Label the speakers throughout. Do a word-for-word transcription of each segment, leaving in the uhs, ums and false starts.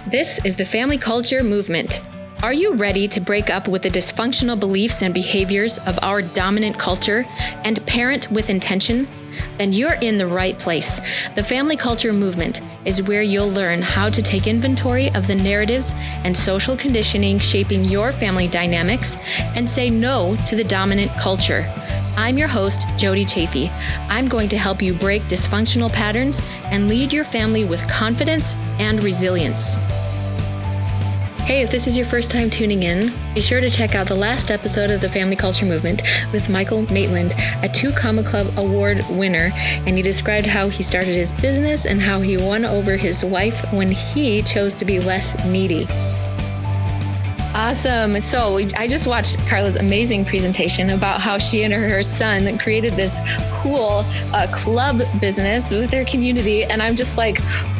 Speaker 1: This is the Family Culture Movement. Are you ready to break up with the dysfunctional beliefs and behaviors of our dominant culture and parent with intention? Then you're in the right place. The Family Culture Movement is where you'll learn how to take inventory of the narratives and social conditioning shaping your family dynamics and say no to the dominant culture. I'm your host, Jody Chafee. I'm going to help you break dysfunctional patterns and lead your family with confidence and resilience. Hey, if this is your first time tuning in, be sure to check out the last episode of the Family Culture Movement with Michael Maitland, a two Comma Club award winner, and he described how he started his business and how he won over his wife when he chose to be less needy. Awesome. So we, I just watched Carla's amazing presentation about how she and her, her son created this cool uh, club business with their community. And I'm just like,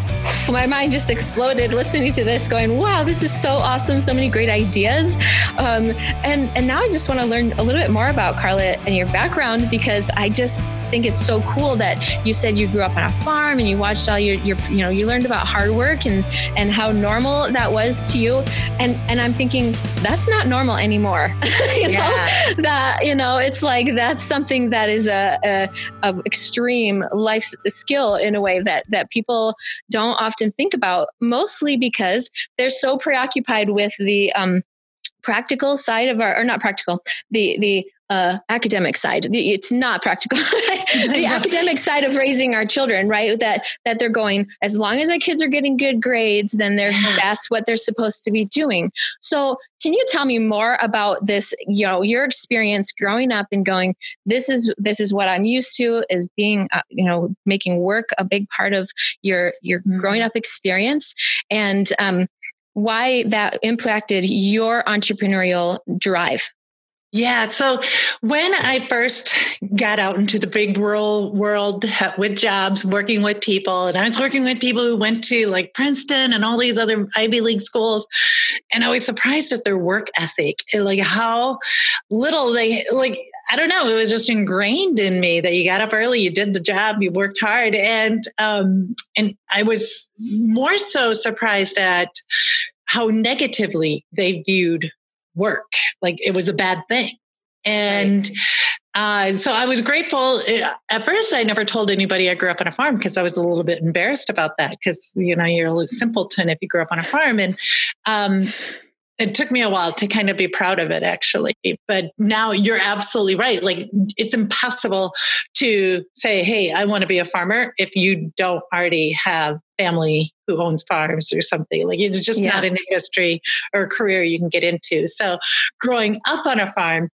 Speaker 1: my mind just exploded listening to this, going, wow, this is so awesome. So many great ideas. Um, and, and now I just want to learn a little bit more about Carla and your background, because I just think it's so cool that you said you grew up on a farm and you watched all your, your you know, you learned about hard work and, and how normal that was to you. And, and I'm thinking that's not normal anymore. you
Speaker 2: yeah.
Speaker 1: know, that, you know, it's like, that's something that is a, a, a extreme life skill in a way that, that people don't often think about, mostly because they're so preoccupied with the, um, practical side of our, or not practical, the, the, uh, academic side. It's not practical. The academic side of raising our children, right? That, that they're going, as long as my kids are getting good grades, then they're, yeah. that's what they're supposed to be doing. So can you tell me more about this, you know, your experience growing up and going, this is, this is what I'm used to, is being, uh, you know, making work a big part of your, your mm-hmm. growing up experience, and, um, why that impacted your entrepreneurial drive?
Speaker 2: Yeah. So when I first got out into the big rural world with jobs, working with people, and I was working with people who went to like Princeton and all these other Ivy League schools, and I was surprised at their work ethic, like how little they, like, I don't know, it was just ingrained in me that you got up early, you did the job, you worked hard. And, um, and I was more so surprised at how negatively they viewed work. Like it was a bad thing. And uh, so I was grateful. At first, I never told anybody I grew up on a farm because I was a little bit embarrassed about that, because, you know, you're a little simpleton if you grew up on a farm. And um, it took me a while to kind of be proud of it, actually. But now you're absolutely right. Like it's impossible to say, hey, I want to be a farmer if you don't already have family who owns farms or something. Like it's just yeah. not an industry or a career you can get into. So growing up on a farm,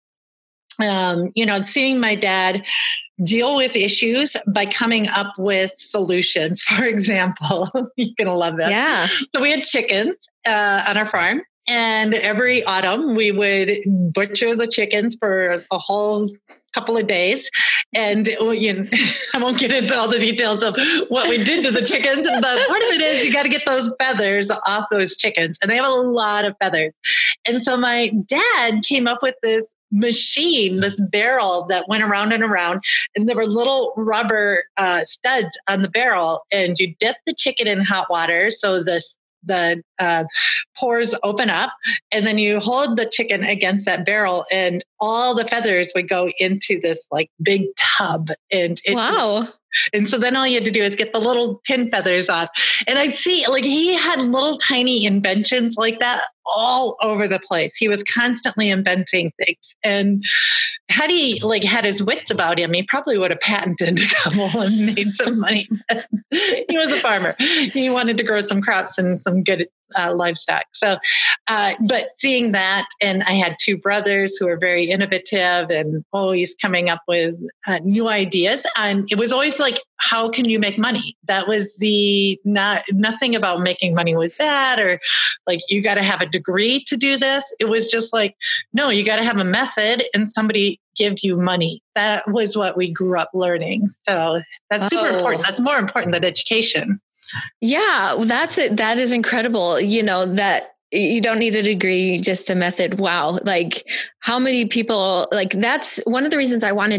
Speaker 2: um, you know, seeing my dad deal with issues by coming up with solutions, for example, you're going to love this.
Speaker 1: Yeah. So
Speaker 2: we had chickens uh, on our farm. And every autumn we would butcher the chickens for a whole couple of days. And you know, I won't get into all the details of what we did to the chickens, but part of it is you got to get those feathers off those chickens. And they have a lot of feathers. And so my dad came up with this machine, this barrel that went around and around. And there were little rubber uh, studs on the barrel. And you dip the chicken in hot water. So this the uh, pores open up, and then you hold the chicken against that barrel, and all the feathers would go into this like big tub. And it,
Speaker 1: wow.
Speaker 2: And so then all you had to do is get the little pin feathers off. And I'd see like he had little tiny inventions like that all over the place. He was constantly inventing things. And had he like had his wits about him, he probably would have patented a couple and made some money. He was a farmer. He wanted to grow some crops and some good uh, livestock. So, uh, but seeing that, and I had two brothers who were very innovative and always coming up with uh, new ideas. And it was always like, how can you make money? That was the, not, nothing about making money was bad, or like, you got to have a degree to do this. It was just like, no, you got to have a method and somebody give you money. That was what we grew up learning. So that's super
Speaker 1: oh.
Speaker 2: important. That's more important than education.
Speaker 1: Yeah, that's it. That is incredible. You know, that you don't need a degree, just a method. Wow. Like how many people, like that's one of the reasons I wanted to,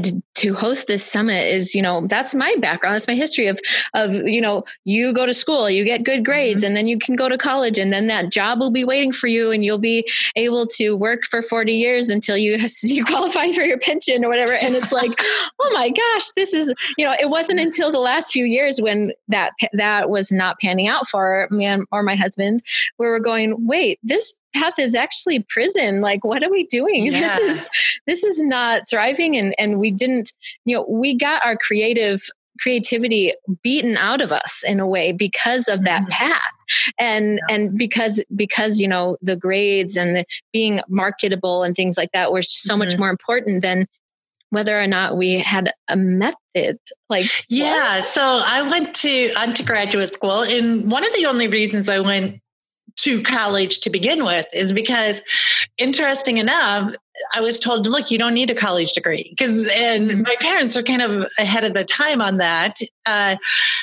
Speaker 1: to host this summit is, you know, that's my background. That's my history of, of, you know, you go to school, you get good grades, mm-hmm. and then you can go to college, and then that job will be waiting for you, and you'll be able to work for forty years until you, you qualify for your pension or whatever. And it's like, oh my gosh, this is, you know, it wasn't until the last few years when that, that was not panning out for me or my husband, where we're going, wait, this path is actually prison. Like, what are we doing? Yeah. This is, this is not thriving. And, and we didn't, you know, we got our creative creativity beaten out of us in a way because of that path. And, yeah. and because, because, you know, the grades and the being marketable and things like that were so mm-hmm. much more important than whether or not we had a method. Like,
Speaker 2: yeah. What? So I went to, undergraduate school, and one of the only reasons I went to college to begin with is because, interesting enough, I was told, look, you don't need a college degree, because, and my parents are kind of ahead of the time on that. Uh,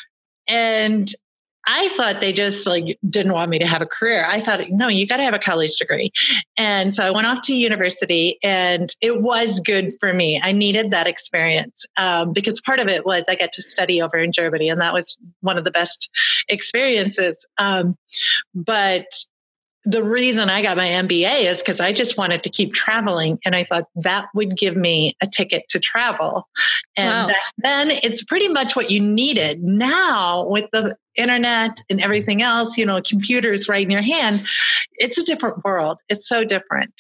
Speaker 2: and I thought they just like didn't want me to have a career. I thought, no, you got to have a college degree. And so I went off to university, and it was good for me. I needed that experience um, because part of it was I got to study over in Germany, and that was one of the best experiences. Um, but the reason I got my M B A is because I just wanted to keep traveling. And I thought that would give me a ticket to travel. And wow. then it's pretty much what you needed. Now with the internet and everything else, you know, computers right in your hand, it's a different world. It's so different.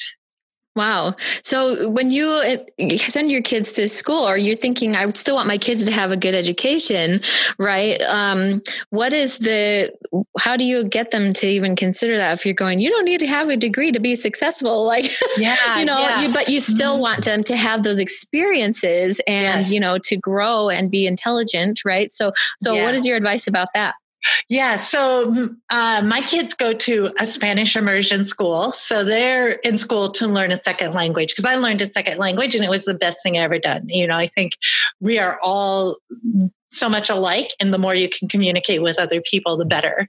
Speaker 1: Wow. So when you send your kids to school, or you're thinking, I still want my kids to have a good education, right? Um, what is the, how do you get them to even consider that if you're going, you don't need to have a degree to be successful? Like, yeah, you know, yeah. you, but you still mm-hmm. want them to have those experiences and, yes. you know, to grow and be intelligent, right? So, so yeah. what is your advice about that?
Speaker 2: Yeah. So uh, my kids go to a Spanish immersion school. So they're in school to learn a second language, because I learned a second language and it was the best thing I ever done. You know, I think we are all so much alike, and the more you can communicate with other people, the better.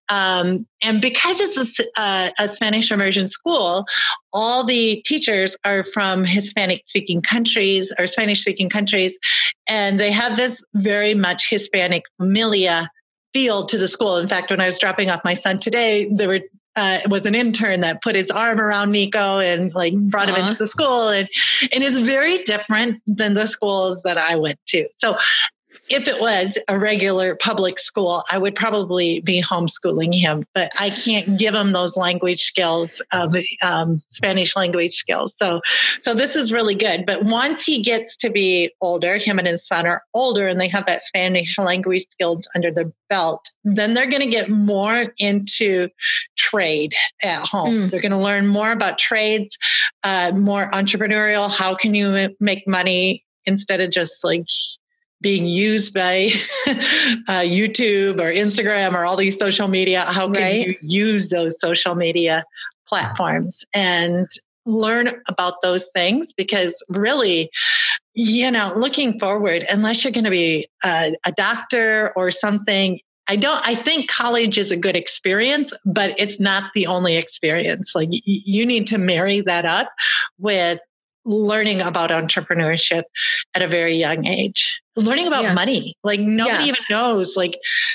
Speaker 2: Um, and because it's a, uh, a Spanish immersion school, all the teachers are from Hispanic speaking countries or Spanish speaking countries. And they have this very much Hispanic familia feel to the school. In fact, when I was dropping off my son today, there were uh, was an intern that put his arm around Nico and like brought Aww. him into the school, and and it's very different than the schools that I went to. So if it was a regular public school, I would probably be homeschooling him, but I can't give him those language skills, of um, Spanish language skills. So, so this is really good. But once he gets to be older, him and his son are older, and they have that Spanish language skills under their belt, then they're going to get more into trade at home. Mm. They're going to learn more about trades, uh, more entrepreneurial. How can you make money instead of just like being used by uh, YouTube or Instagram or all these social media? How can right. you use those social media platforms and learn about those things? Because really, you know, looking forward, unless you're going to be a, a doctor or something, I don't, I think college is a good experience, but it's not the only experience. Like y- you need to marry that up with learning about entrepreneurship at a very young age, learning about yeah. money. Like nobody yeah. even knows, like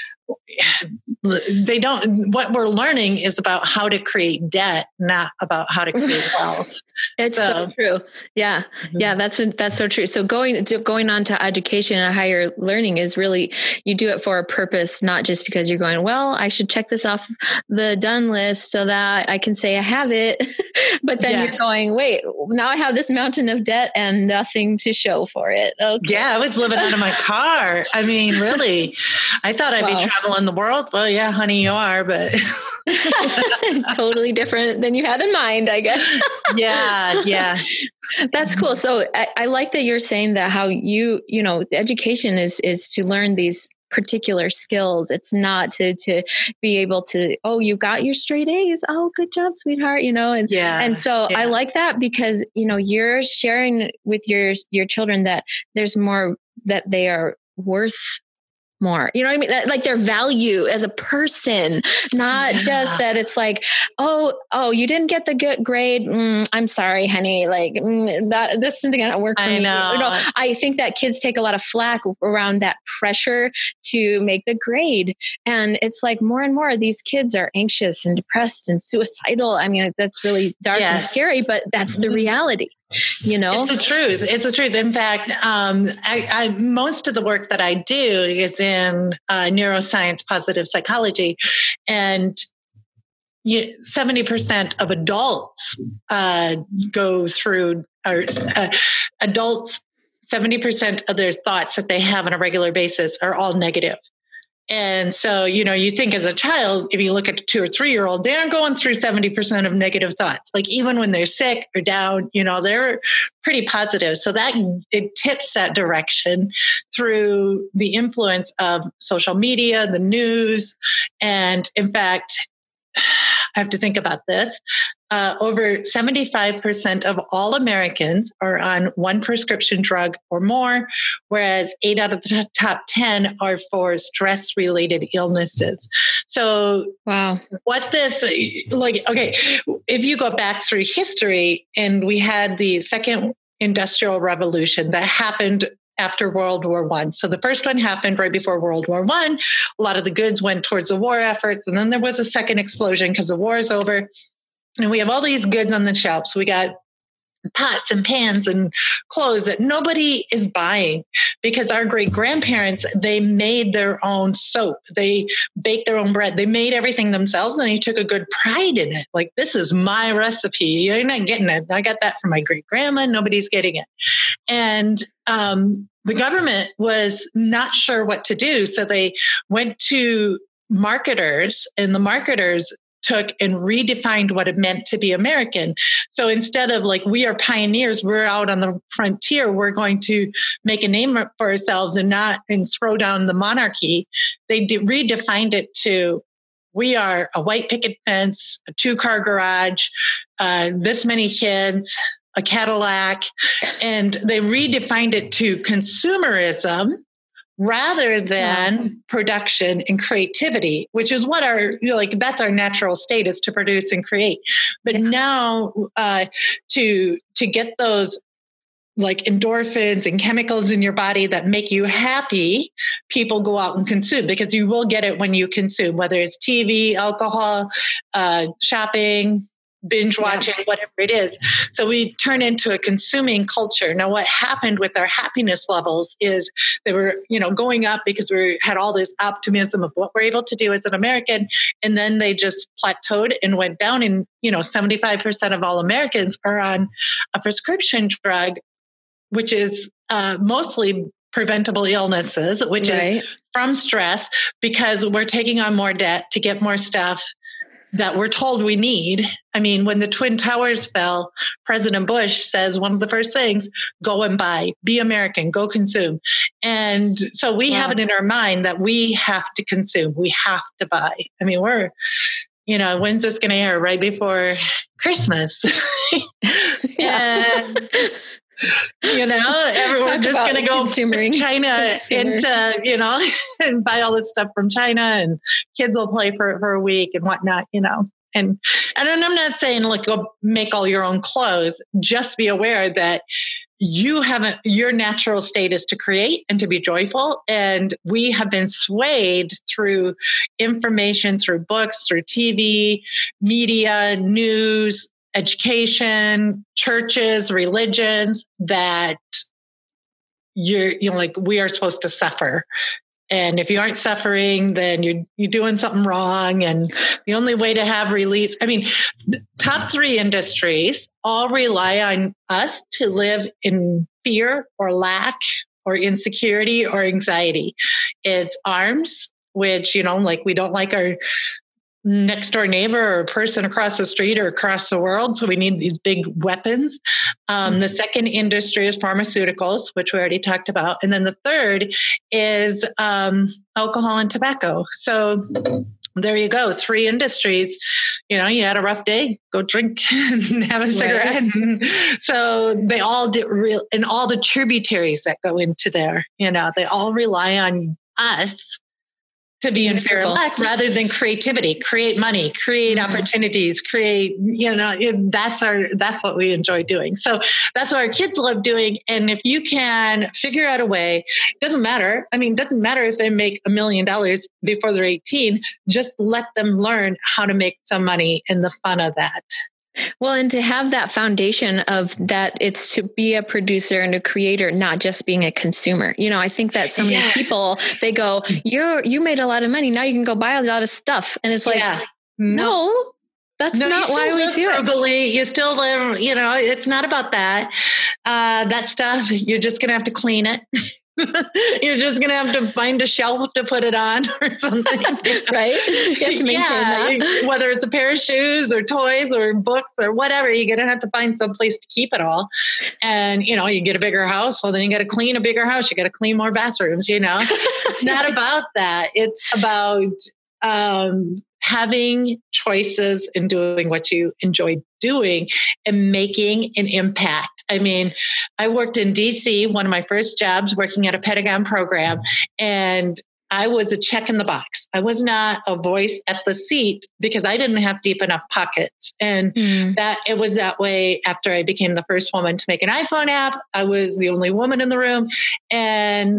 Speaker 2: they don't, what we're learning is about how to create debt, not about how to create wealth.
Speaker 1: It's so, so true. Yeah. Mm-hmm. Yeah. That's, that's so true. So going to going on to education and higher learning is really, you do it for a purpose, not just because you're going, well, I should check this off the done list so that I can say I have it. But then yeah. you're going, wait, now I have this mountain of debt and nothing to show for it. Okay.
Speaker 2: Yeah. I was living out of my car. I mean, really, I thought I'd wow. be traveling the world. Well, yeah, honey, you are, but
Speaker 1: totally different than you had in mind, I guess.
Speaker 2: yeah. Yeah.
Speaker 1: That's cool. So I, I like that you're saying that how you, you know, education is, is to learn these particular skills. It's not to, to be able to, oh, you got your straight A's. Oh, good job, sweetheart. You know? And, yeah, and so yeah. I like that because, you know, you're sharing with your, your children that there's more that they are worth more. You know what I mean? Like their value as a person, not yeah. just that it's like, oh, oh, you didn't get the good grade. Mm, I'm sorry, honey. Like mm, that, this isn't going to work for
Speaker 2: I
Speaker 1: me.
Speaker 2: Know.
Speaker 1: You know, I think that kids take a lot of flack around that pressure to make the grade. And it's like more and more these kids are anxious and depressed and suicidal. I mean, that's really dark yes. and scary, but that's the reality. You know,
Speaker 2: it's the truth. It's the truth. In fact, um, I, I, most of the work that I do is in uh, neuroscience, positive psychology, and you, seventy percent of adults uh, go through, or uh, adults, seventy percent of their thoughts that they have on a regular basis are all negative. And so, you know, you think as a child, if you look at a two or three year old, they're going through seventy percent of negative thoughts. Like even when they're sick or down, you know, they're pretty positive. So that it tips that direction through the influence of social media, the news. And in fact, I have to think about this. Uh, over seventy-five percent of all Americans are on one prescription drug or more, whereas eight out of the top ten are for stress-related illnesses. So,
Speaker 1: wow,
Speaker 2: what this, like, okay, if you go back through history, and we had the second industrial revolution that happened after World War One. So the first one happened right before World War One. A lot of the goods went towards the war efforts. And then there was a second explosion because the war is over. And we have all these goods on the shelves. We got pots and pans and clothes that nobody is buying because our great grandparents, they made their own soap. They baked their own bread. They made everything themselves and they took a good pride in it. Like, this is my recipe. You're not getting it. I got that from my great grandma. Nobody's getting it. And um, the government was not sure what to do. So they went to marketers, and the marketers took and redefined what it meant to be American. So instead of like, we are pioneers, we're out on the frontier, we're going to make a name for ourselves and not and throw down the monarchy, they de- redefined it to, we are a white picket fence, a two-car garage, uh, this many kids, a Cadillac, and they redefined it to consumerism rather than yeah. production and creativity, which is what our, you know, like, that's our natural state, is to produce and create. But yeah. now uh, to, to get those like endorphins and chemicals in your body that make you happy, people go out and consume, because you will get it when you consume, whether it's T V, alcohol, uh, shopping, binge watching, yeah. whatever it is. So we turn into a consuming culture. Now, what happened with our happiness levels is they were, you know, going up because we had all this optimism of what we're able to do as an American. And then they just plateaued and went down. And, you know, seventy-five percent of all Americans are on a prescription drug, which is uh, mostly preventable illnesses, which right. is from stress, because we're taking on more debt to get more stuff that we're told we need. I mean, when the Twin Towers fell, President Bush says one of the first things, go and buy, be American, go consume. And so we wow. have it in our mind that we have to consume, we have to buy. I mean, we're, you know, when's this going to air? Right before Christmas. And you know, everyone's just going to go to China into, you know, and buy all this stuff from China, and kids will play for for a week and whatnot, you know. And and I'm not saying, look, go make all your own clothes. Just be aware that you haven't, your natural state is to create and to be joyful. And we have been swayed through information, through books, through T V, media, news, education, churches, religions, that you're, you know, like, we are supposed to suffer. And if you aren't suffering, then you're, you're doing something wrong. And the only way to have release, I mean, top three industries all rely on us to live in fear or lack or insecurity or anxiety. It's arms, which, you know, like, we don't like our next door neighbor or person across the street or across the world. So we need these big weapons. Um, mm-hmm. The second industry is pharmaceuticals, which we already talked about. And then the third is um, alcohol and tobacco. So there you go. Three industries. You know, you had a rough day, go drink and have a cigarette. Right. So they all do real, and all the tributaries that go into there, you know, they all rely on us to be in fear and lack rather than creativity, create money, create mm-hmm. opportunities, create, you know, it, that's our, that's what we enjoy doing. So that's what our kids love doing. And if you can figure out a way, it doesn't matter. I mean, it doesn't matter if they make a million dollars before they're eighteen, just let them learn how to make some money and the fun of that.
Speaker 1: Well, and to have that foundation of that, it's to be a producer and a creator, not just being a consumer. You know, I think that so many yeah. people, they go, you're, you made a lot of money. Now you can go buy a lot of stuff. And it's like, yeah. no, that's no, not why we do
Speaker 2: frugally.
Speaker 1: it.
Speaker 2: You still live, you know, it's not about that. Uh, that stuff, you're just going to have to clean it. You're just going to have to find a shelf to put it on or something.
Speaker 1: Right? You have to maintain
Speaker 2: yeah,
Speaker 1: that.
Speaker 2: Whether it's a pair of shoes or toys or books or whatever, you're going to have to find some place to keep it all. And, you know, you get a bigger house. Well, then you got to clean a bigger house. You got to clean more bathrooms, you know. It's not about that. It's about um, having choices and doing what you enjoy doing and making an impact. I mean, I worked in D C, one of my first jobs, working at a Pentagon program, and I was a check in the box. I was not a voice at the seat because I didn't have deep enough pockets. And mm. that it was that way after I became the first woman to make an iPhone app. I was the only woman in the room, and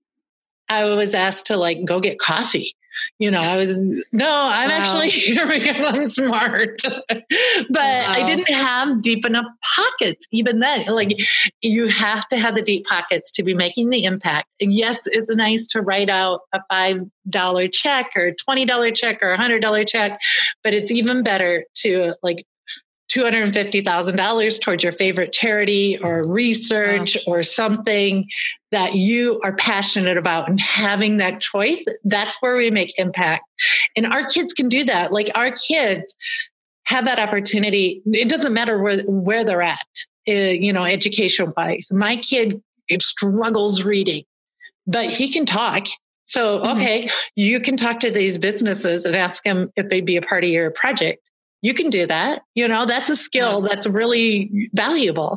Speaker 2: I was asked to like go get coffee. You know, I was, no, I'm wow. actually here because I'm smart, but wow. I didn't have deep enough pockets even then. Like you have to have the deep pockets to be making the impact. And yes, it's nice to write out a five dollar check or a twenty dollar check or a hundred dollar check, but it's even better to like two hundred fifty thousand dollars towards your favorite charity or research wow. or something that you are passionate about, and having that choice, that's where we make impact. And our kids can do that. Like our kids have that opportunity. It doesn't matter where, where they're at, uh, you know, education wise. My kid struggles reading, but he can talk. So, okay, mm-hmm. you can talk to these businesses and ask them if they'd be a part of your project. You can do that. You know, that's a skill that's really valuable.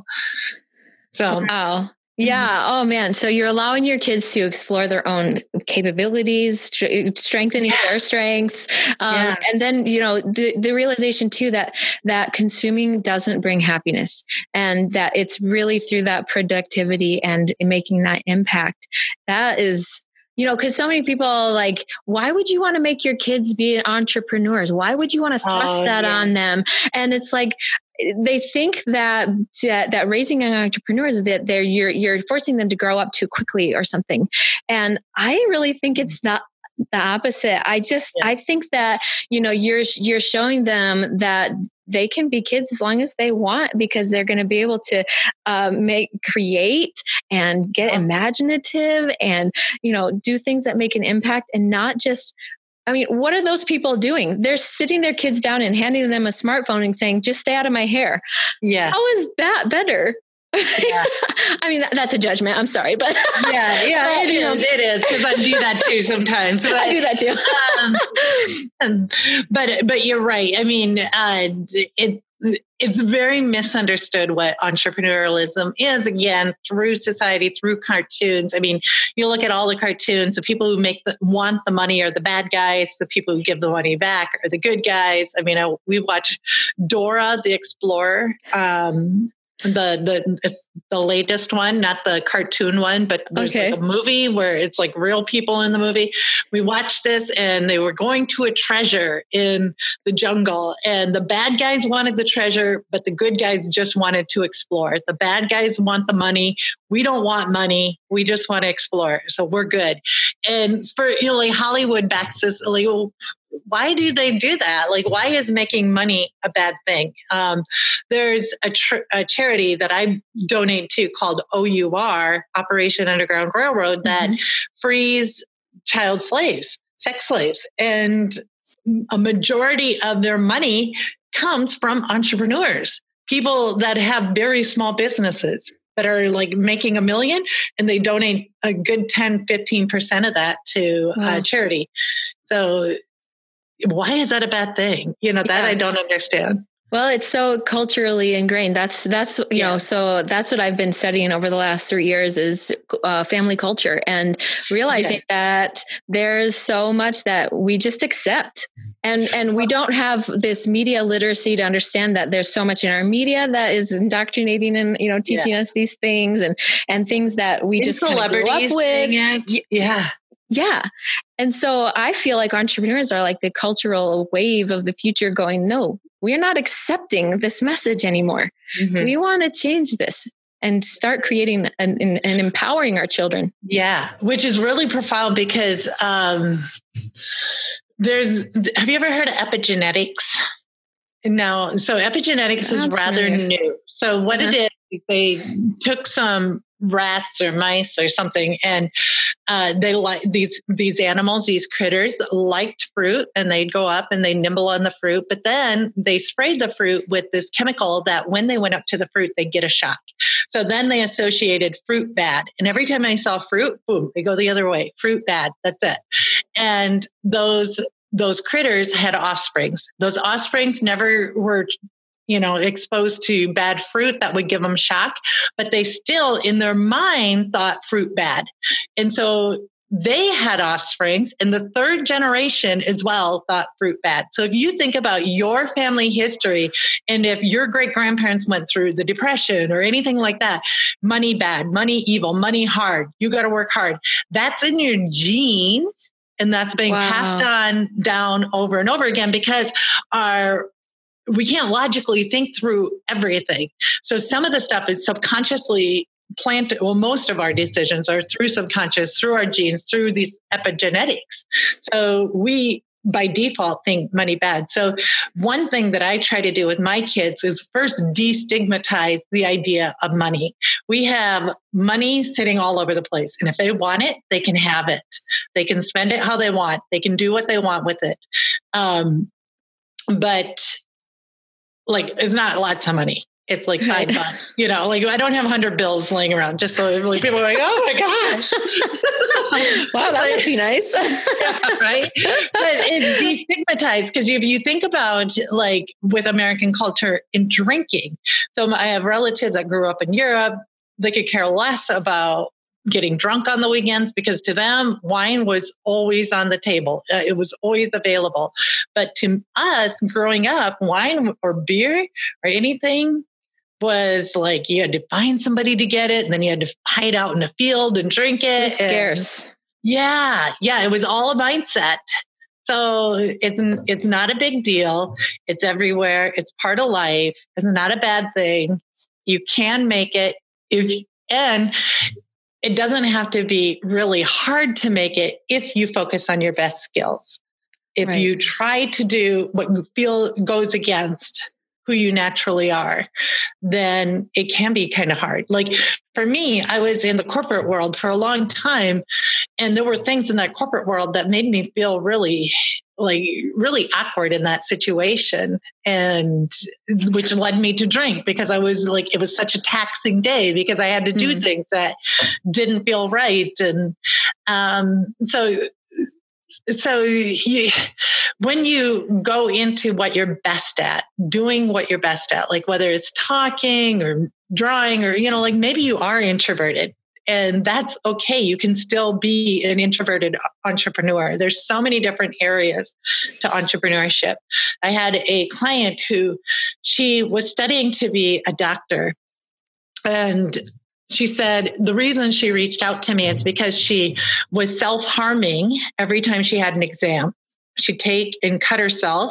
Speaker 2: So,
Speaker 1: wow. Yeah. Oh man. So you're allowing your kids to explore their own capabilities, st- strengthening yeah. their strengths. Um, yeah. And then, you know, the, the realization too, that, that consuming doesn't bring happiness, and that it's really through that productivity and making that impact. That is, you know, because so many people like, why would you want to make your kids be entrepreneurs? Why would you want to thrust oh, that yeah. on them? And it's like, they think that, that that raising young entrepreneurs, that they're you're you're forcing them to grow up too quickly or something. And I really think it's not the opposite. I just yeah. I think that, you know, you're you're showing them that they can be kids as long as they want, because they're going to be able to uh, make, create and get yeah. imaginative and, you know, do things that make an impact, and not just, I mean, what are those people doing? They're sitting their kids down and handing them a smartphone and saying, just stay out of my hair.
Speaker 2: Yeah.
Speaker 1: How is that better? Yeah. I mean, that, that's a judgment. I'm sorry, but
Speaker 2: yeah, yeah,
Speaker 1: but,
Speaker 2: it is. Know. It is. Cause I do that too sometimes. But,
Speaker 1: I do that too.
Speaker 2: um, but, but you're right. I mean, uh, it, it's very misunderstood what entrepreneurialism is, again, through society, through cartoons. I mean, you look at all the cartoons, the people who make the, want the money are the bad guys. The people who give the money back are the good guys. I mean, I, we watch Dora the Explorer, um, the the it's the latest one, not the cartoon one, but there's okay. like a movie where it's like real people in the movie. We watched this, and they were going to a treasure in the jungle, and the bad guys wanted the treasure, but the good guys just wanted to explore. The bad guys want the money. We don't want money. We just want to explore. So we're good. And for, you know, like Hollywood backs this, like, well, why do they do that? Like, why is making money a bad thing? Um, there's a, tr- a charity that I donate to called O U R, Operation Underground Railroad, that mm-hmm. frees child slaves, sex slaves. And a majority of their money comes from entrepreneurs, people that have very small businesses that are like making a million, and they donate a good ten, fifteen percent of that to wow. uh, charity. So why is that a bad thing? You know, that yeah. I don't understand.
Speaker 1: Well, it's so culturally ingrained. That's, that's, you yeah. know, so that's what I've been studying over the last three years is uh, family culture, and realizing yeah. that there's so much that we just accept. And, and we don't have this media literacy to understand that there's so much in our media that is indoctrinating and, you know, teaching yeah. us these things and, and things that we and just kind of grew up with.
Speaker 2: Yeah.
Speaker 1: Yeah. And so I feel like entrepreneurs are like the cultural wave of the future going, no, we're not accepting this message anymore. Mm-hmm. We want to change this and start creating and, and, and empowering our children.
Speaker 2: Yeah. Which is really profound because um, there's, have you ever heard of epigenetics? No. So epigenetics Sounds is rather familiar. new. So what uh-huh. it is, they took some rats or mice or something, and uh, they like these these animals, these critters liked fruit, and they'd go up and they nibble on the fruit. But then they sprayed the fruit with this chemical that when they went up to the fruit, they'd get a shock. So then they associated fruit bad, and every time they saw fruit, boom, they go the other way. Fruit bad. That's it. And those those critters had offsprings. Those offsprings never were, you know, exposed to bad fruit that would give them shock, but they still in their mind thought fruit bad. And so they had offsprings, and the third generation as well thought fruit bad. So if you think about your family history, and if your great grandparents went through the Depression or anything like that, money bad, money evil, money hard, you got to work hard. That's in your genes. And that's being wow. passed on down over and over again because our we can't logically think through everything. So some of the stuff is subconsciously planted. Well, most of our decisions are through subconscious, through our genes, through these epigenetics. So we, by default, think money bad. So one thing that I try to do with my kids is first destigmatize the idea of money. We have money sitting all over the place. And if they want it, they can have it. They can spend it how they want. They can do what they want with it. Um, but like, it's not lots of money. It's like five bucks, you know, like I don't have a hundred bills laying around just so like people are like, oh my gosh.
Speaker 1: Wow, that must be nice.
Speaker 2: Yeah, right. But it's destigmatized because if you think about like with American culture in drinking, so I have relatives that grew up in Europe, they could care less about getting drunk on the weekends because to them, wine was always on the table. Uh, it was always available. But to us growing up, wine or beer or anything was like you had to find somebody to get it. And then you had to hide out in a field and drink it.
Speaker 1: It was scarce.
Speaker 2: Yeah. Yeah. It was all a mindset. So it's, it's not a big deal. It's everywhere. It's part of life. It's not a bad thing. You can make it if, and it doesn't have to be really hard to make it if you focus on your best skills. If right. you try to do what you feel goes against who you naturally are, then it can be kind of hard. Like for me, I was in the corporate world for a long time, and there were things in that corporate world that made me feel really, like really awkward in that situation, and which led me to drink because I was like, it was such a taxing day because I had to do mm. things that didn't feel right. And um, so So you, when you go into what you're best at, doing what you're best at, like whether it's talking or drawing or, you know, like maybe you are introverted and that's okay. You can still be an introverted entrepreneur. There's so many different areas to entrepreneurship. I had a client who she was studying to be a doctor, and she said the reason she reached out to me is because she was self-harming every time she had an exam. She'd take and cut herself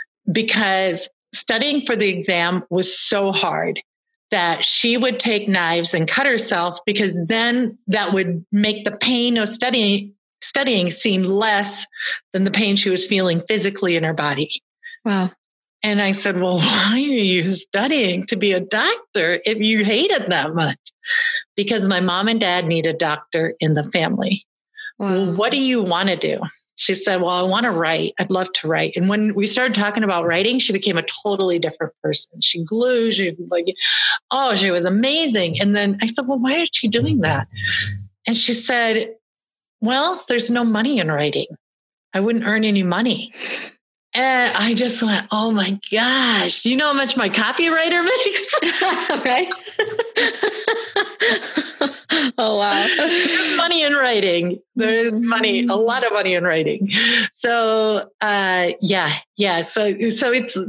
Speaker 2: because studying for the exam was so hard that she would take knives and cut herself because then that would make the pain of studying studying seem less than the pain she was feeling physically in her body.
Speaker 1: Wow. And
Speaker 2: I said, well, why are you studying to be a doctor if you hate it that much? Because my mom and dad need a doctor in the family. Wow. Well, what do you want to do? She said, well, I want to write. I'd love to write. And when we started talking about writing, she became a totally different person. She grew, she like, oh, she was amazing. And then I said, well, why is she doing that? And she said, well, there's no money in writing. I wouldn't earn any money. And I just went, oh my gosh, do you know how much my copywriter makes?
Speaker 1: Right? Oh, wow.
Speaker 2: There's money in writing. There's money, a lot of money in writing. So, uh, yeah, yeah. So, so it's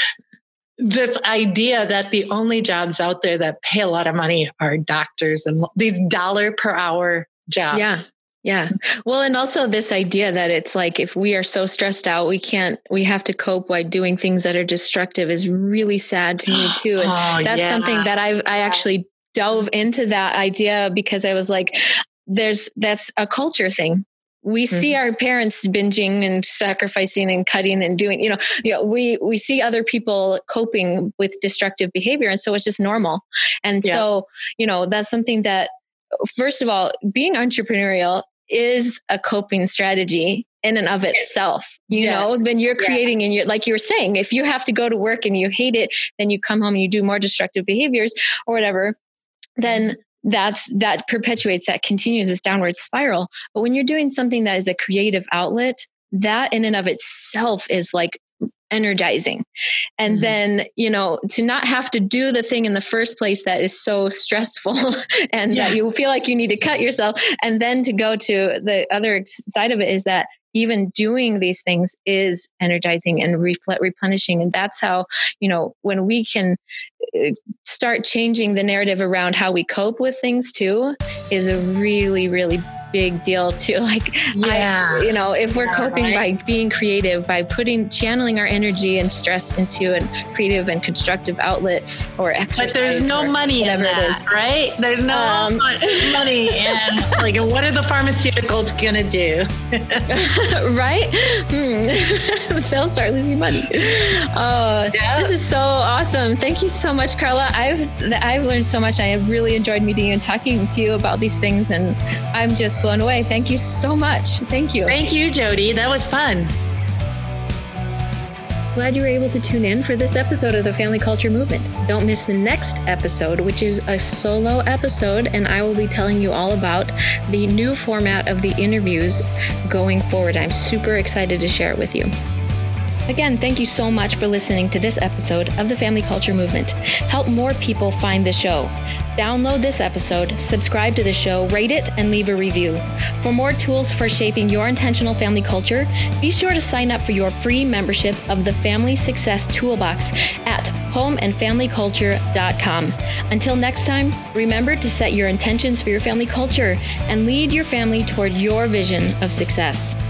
Speaker 2: this idea that the only jobs out there that pay a lot of money are doctors and these dollar per hour jobs.
Speaker 1: Yeah. Yeah. Well, and also this idea that it's like, if we are so stressed out, we can't, we have to cope by doing things that are destructive is really sad to me too. And
Speaker 2: oh,
Speaker 1: that's
Speaker 2: yeah.
Speaker 1: something that I I actually dove into that idea because I was like, there's, that's a culture thing. We mm-hmm. see our parents binging and sacrificing and cutting and doing, you know, you know, we, we see other people coping with destructive behavior. And so it's just normal. And yeah. so, you know, that's something that, first of all, being entrepreneurial is a coping strategy in and of itself. You yeah. know, when you're creating yeah. and you're, like you were saying, if you have to go to work and you hate it, then you come home and you do more destructive behaviors or whatever, then that's, that perpetuates, that continues this downward spiral. But when you're doing something that is a creative outlet, that in and of itself is like energizing. And mm-hmm. then, you know, to not have to do the thing in the first place that is so stressful and yeah. that you feel like you need to cut yourself. And then to go to the other side of it is that even doing these things is energizing and refle- replenishing. And that's how, you know, when we can start changing the narrative around how we cope with things too, is a really, really big deal too. Like, yeah. I, you know, if we're yeah, coping right? by being creative, by putting, channeling our energy and stress into a creative and constructive outlet or exercise.
Speaker 2: But there's no money in that, right? There's no um, money. And like, what are the pharmaceuticals going to do?
Speaker 1: Right? Hmm. They'll start losing money. Uh, yeah. This is so awesome. Thank you so much, Carla. I've, I've learned so much. I have really enjoyed meeting you and talking to you about these things. And I'm just blown away. Thank you so much. Thank you.
Speaker 2: Thank you, Jody. That was fun.
Speaker 1: Glad you were able to tune in for this episode of the Family Culture Movement. Don't miss the next episode, which is a solo episode, and I will be telling you all about the new format of the interviews going forward. I'm super excited to share it with you. Again, thank you so much for listening to this episode of the Family Culture Movement. Help more people find the show. Download this episode, subscribe to the show, rate it, and leave a review. For more tools for shaping your intentional family culture, be sure to sign up for your free membership of the Family Success Toolbox at home and family culture dot com. Until next time, remember to set your intentions for your family culture and lead your family toward your vision of success.